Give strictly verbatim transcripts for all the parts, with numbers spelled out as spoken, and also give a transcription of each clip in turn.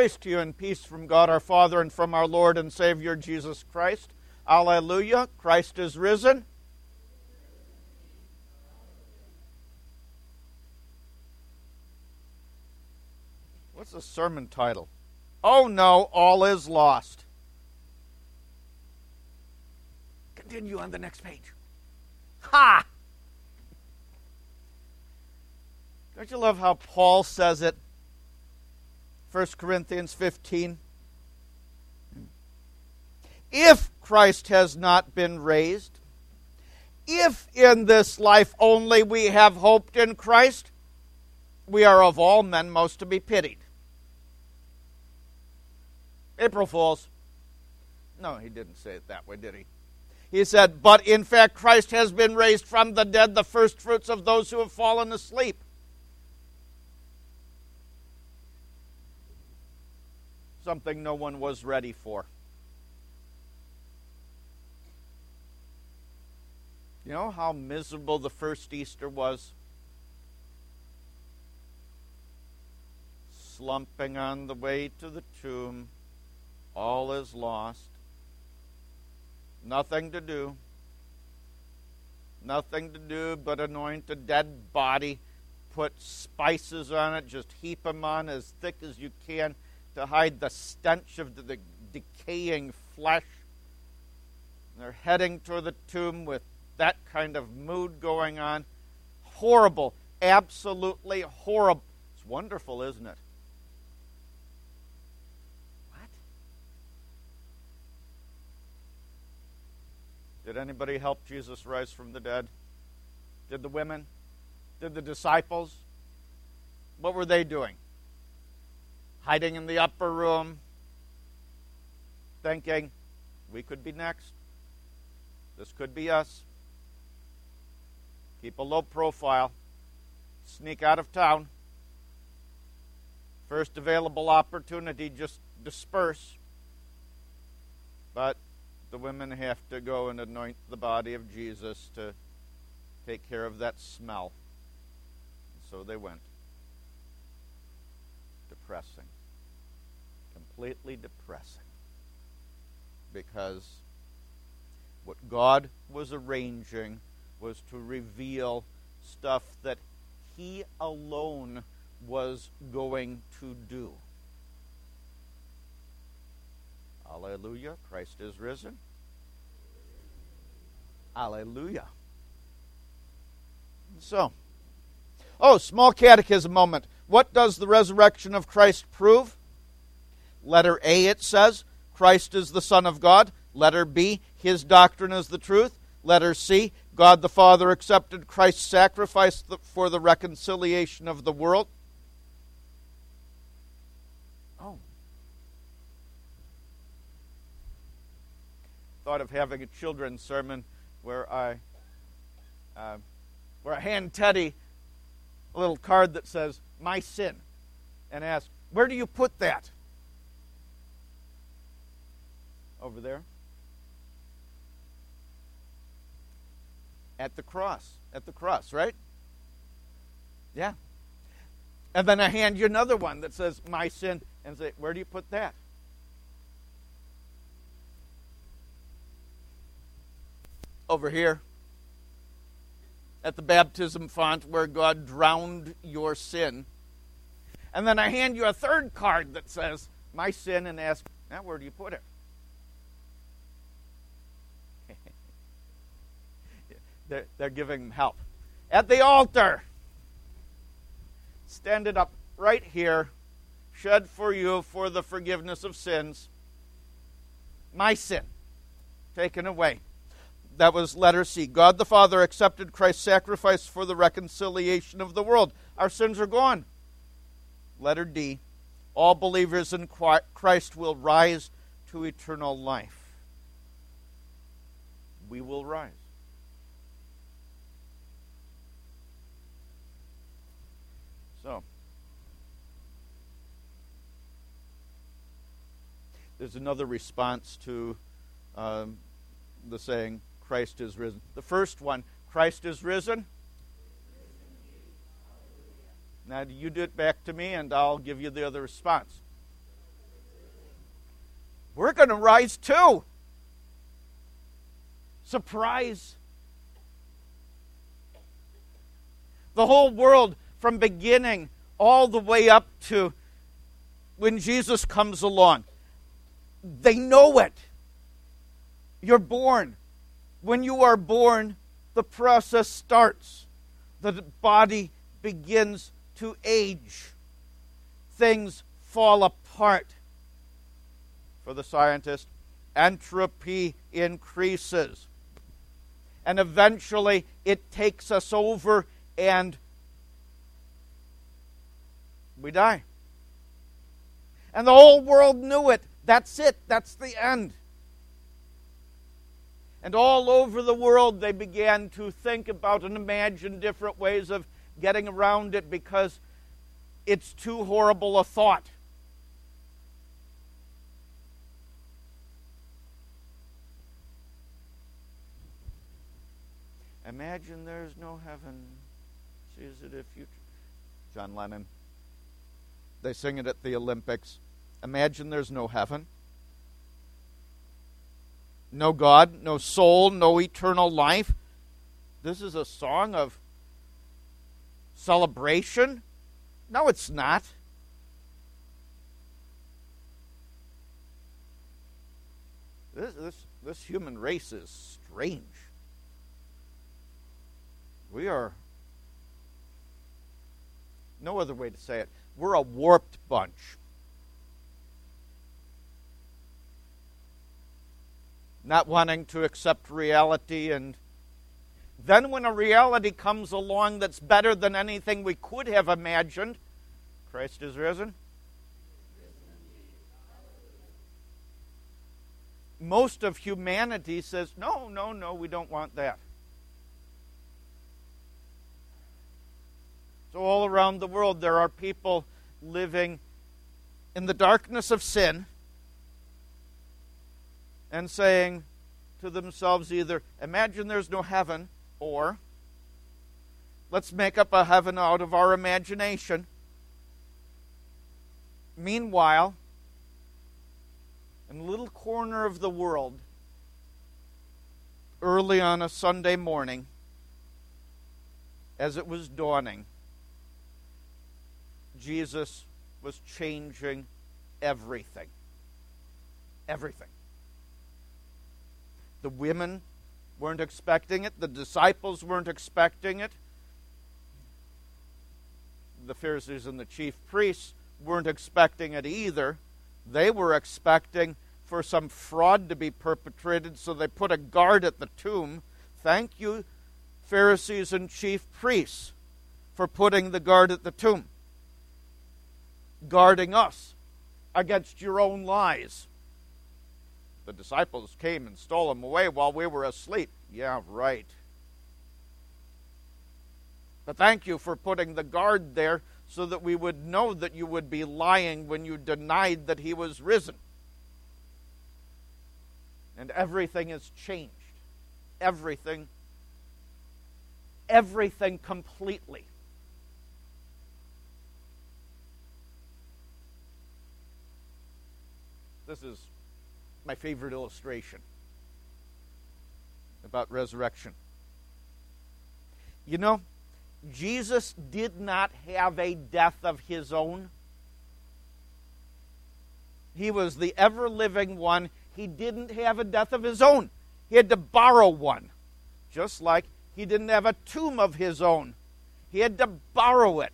Grace to you and peace from God our Father and from our Lord and Savior Jesus Christ. Alleluia. Christ is risen. What's the sermon title? Oh no, all is lost. Continue on the next page. Ha! Don't you love how Paul says it? First Corinthians fifteen. If Christ has not been raised, if in this life only we have hoped in Christ, we are of all men most to be pitied. April Fools. No, he didn't say it that way, did he? He said, but in fact Christ has been raised from the dead, the first fruits of those who have fallen asleep. Something no one was ready for. You know how miserable the first Easter was? Slumping on the way to the tomb. All is lost. Nothing to do. Nothing to do but anoint a dead body, put spices on it, just heap them on as thick as you can to hide the stench of the, the decaying flesh. And they're heading toward the tomb with that kind of mood going on. Horrible. Absolutely horrible. It's wonderful, isn't it? Did anybody help Jesus rise from the dead? Did the women? Did the disciples? What were they doing? Hiding in the upper room, thinking, we could be next. This could be us. Keep a low profile. Sneak out of town. First available opportunity, just disperse. But the women have to go and anoint the body of Jesus to take care of that smell. And so they went. Depressing. Completely depressing. Because what God was arranging was to reveal stuff that He alone was going to do. Hallelujah. Christ is risen. Hallelujah. So, oh, small catechism moment. What does the resurrection of Christ prove? Letter A, it says, Christ is the Son of God. Letter B, His doctrine is the truth. Letter C, God the Father accepted Christ's sacrifice for the reconciliation of the world. Oh. Thought of having a children's sermon where I uh, where I hand Teddy a little card that says, my sin, and ask, where do you put that? Over there. At the cross. At the cross, right? Yeah. And then I hand you another one that says, my sin, and say, where do you put that? Over here, at the baptism font where God drowned your sin. And then I hand you a third card that says, my sin, and ask, now where do you put it? they're, they're giving him help. At the altar. Stand it up right here. Shed for you for the forgiveness of sins. My sin. Taken away. That was letter C. God the Father accepted Christ's sacrifice for the reconciliation of the world. Our sins are gone. Letter D. All believers in Christ will rise to eternal life. We will rise. So, there's another response to um, the saying, Christ is risen. The first one, Christ is risen. Now you do it back to me and I'll give you the other response. we're going to rise too. Surprise. The whole world, from beginning all the way up to when Jesus comes along, they know it. You're born. When you are born, the process starts. The body begins to age. Things fall apart. For the scientist, entropy increases. And eventually it takes us over and we die. And the whole world knew it. That's it. That's the end. And all over the world they began to think about and imagine different ways of getting around it because it's too horrible a thought. Imagine there's no heaven. Sees it if you... John Lennon. They sing it at the Olympics. Imagine there's no heaven. No God, no soul, no eternal life. This is a song of celebration? No, it's not. This, this, this human race is strange. We are, no other way to say it, we're a warped bunch. Not wanting to accept reality, and then when a reality comes along that's better than anything we could have imagined, Christ is risen. Most of humanity says, no, no, no, we don't want that. So all around the world there are people living in the darkness of sin and saying to themselves either, imagine there's no heaven, or let's make up a heaven out of our imagination. Meanwhile, in a little corner of the world, early on a Sunday morning, as it was dawning, Jesus was changing everything. Everything. The women weren't expecting it. The disciples weren't expecting it. The Pharisees and the chief priests weren't expecting it either. They were expecting for some fraud to be perpetrated, so they put a guard at the tomb. Thank you, Pharisees and chief priests, for putting the guard at the tomb. Guarding us against your own lies. The disciples came and stole him away while we were asleep. Yeah, right. But thank you for putting the guard there so that we would know that you would be lying when you denied that he was risen. And everything has changed. Everything. Everything completely. This is my favorite illustration about resurrection. You know, Jesus did not have a death of his own. He was the ever-living one. He didn't have a death of his own. He had to borrow one. Just like he didn't have a tomb of his own. He had to borrow it.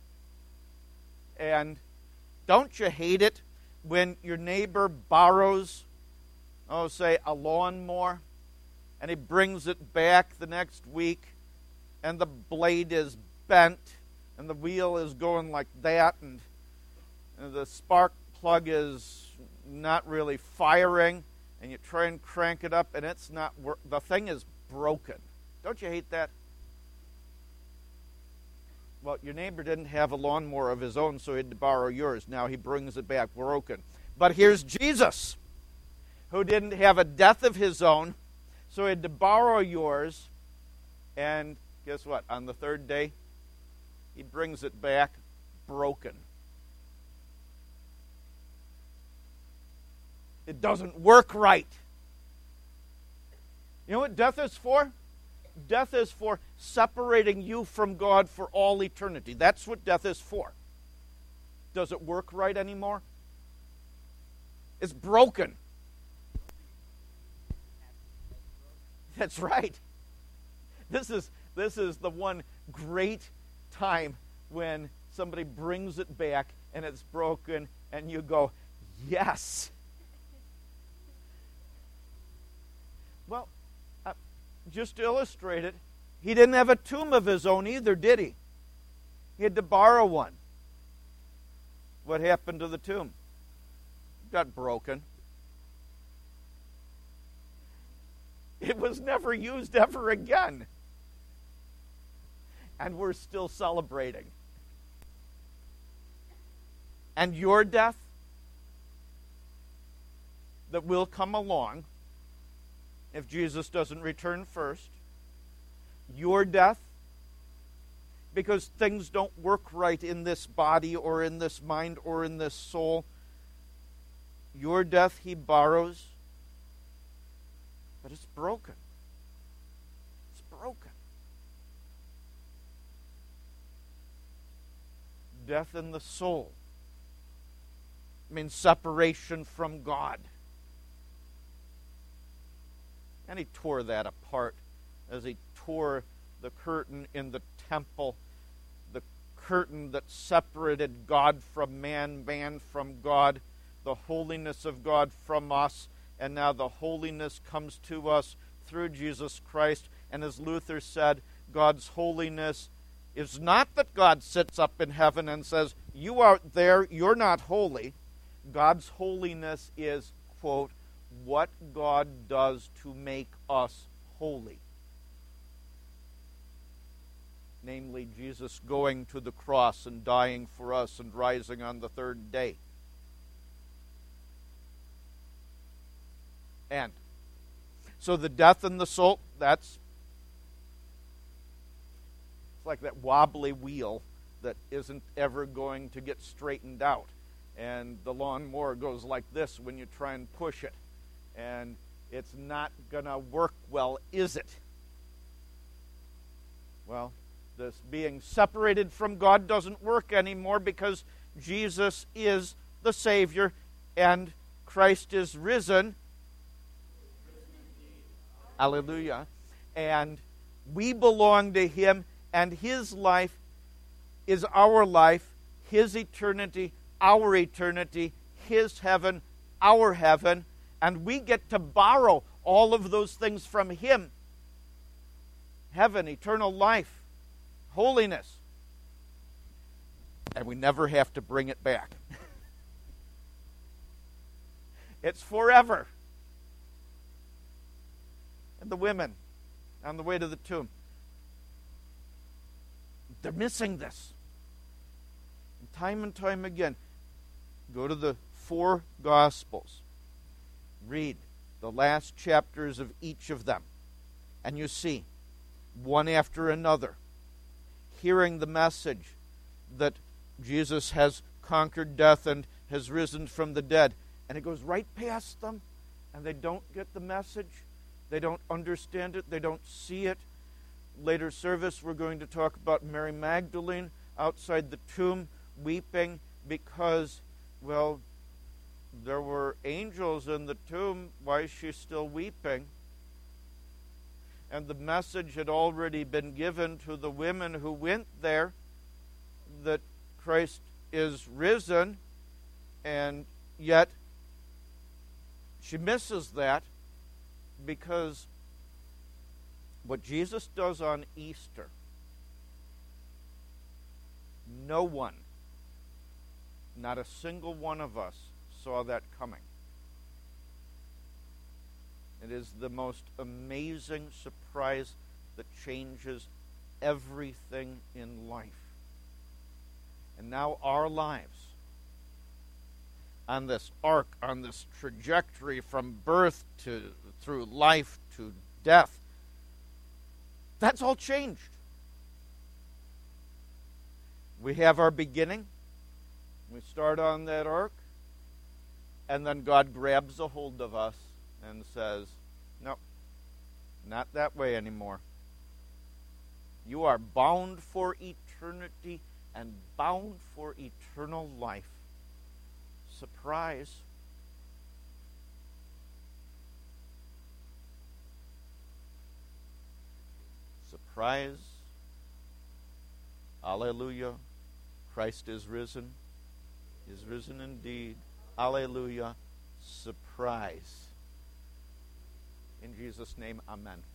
And don't you hate it when your neighbor borrows, oh, say, a lawnmower, and he brings it back the next week, and the blade is bent, and the wheel is going like that, and, and the spark plug is not really firing, and you try and crank it up, and it's not work. The thing is broken. Don't you hate that? Well, your neighbor didn't have a lawnmower of his own, so he had to borrow yours. Now he brings it back broken. But here's Jesus, who didn't have a death of his own, so he had to borrow yours. And guess what? On the third day, he brings it back broken. It doesn't work right. You know what death is for? Death is for separating you from God for all eternity. That's what death is for. Does it work right anymore? It's broken. That's right. This is this is the one great time when somebody brings it back and it's broken and you go, yes. Well, uh, just to illustrate it, he didn't have a tomb of his own either, did he? He had to borrow one. What happened to the tomb? It got broken. It was never used ever again. And we're still celebrating. And your death that will come along if Jesus doesn't return first, your death, because things don't work right in this body or in this mind or in this soul, your death he borrows, but it's broken. It's broken. Death in the soul means separation from God. And he tore that apart as he tore the curtain in the temple, the curtain that separated God from man, man from God, the holiness of God from us, and now the holiness comes to us through Jesus Christ. And as Luther said, God's holiness is not that God sits up in heaven and says, you are there, you're not holy. God's holiness is, quote, what God does to make us holy. Namely, Jesus going to the cross and dying for us and rising on the third day. And so the death in the soul, that's it's like that wobbly wheel that isn't ever going to get straightened out. And the lawnmower goes like this when you try and push it. And it's not going to work well, is it? Well, this being separated from God doesn't work anymore because Jesus is the Savior and Christ is risen. Hallelujah. And we belong to him, and his life is our life, his eternity, our eternity, his heaven, our heaven, and we get to borrow all of those things from him. Heaven, eternal life, holiness. And we never have to bring it back. It's forever. And the women on the way to the tomb, they're missing this. And time and time again, go to the four Gospels. Read the last chapters of each of them. And you see, one after another, hearing the message that Jesus has conquered death and has risen from the dead. And it goes right past them, and they don't get the message. They don't understand it. They don't see it. Later service, we're going to talk about Mary Magdalene outside the tomb weeping because, well, there were angels in the tomb. Why is she still weeping? And the message had already been given to the women who went there that Christ is risen, and yet she misses that because what Jesus does on Easter, no one, not a single one of us, saw that coming. It is the most amazing surprise that changes everything in life. And now our lives, on this arc, on this trajectory from birth to through life to death, that's all changed. We have our beginning. We start on that arc. And then God grabs a hold of us and says, no, not that way anymore. You are bound for eternity and bound for eternal life. Surprise. Surprise. Alleluia. Christ is risen. Is risen indeed. Alleluia. Surprise. In Jesus' name, amen.